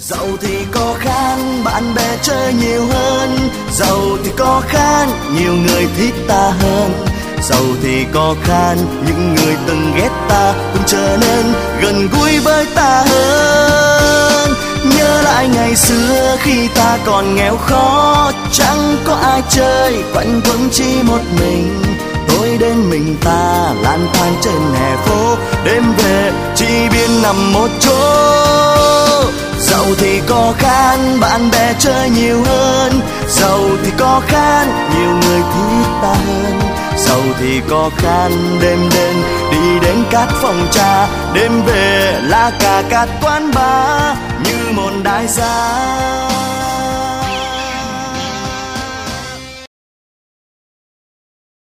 Giàu thì có khan, bạn bè chơi nhiều hơn. Giàu thì có khan, nhiều người thích ta hơn. Giàu thì có khan, những người từng ghét ta cũng trở nên gần gũi với ta hơn. Nhớ lại ngày xưa khi ta còn nghèo khó, chẳng có ai chơi, quanh quẩn chỉ một mình. Tối đến mình ta lang thang trên hè phố, đêm về chỉ biết nằm một chỗ. Giàu thì có khan, bạn bè chơi nhiều hơn. Giàu thì có khan, nhiều người thích ta hơn. Giàu thì có khan, đêm đêm đi đến các phòng trà, đêm về là cả các quán bar như một đại gia.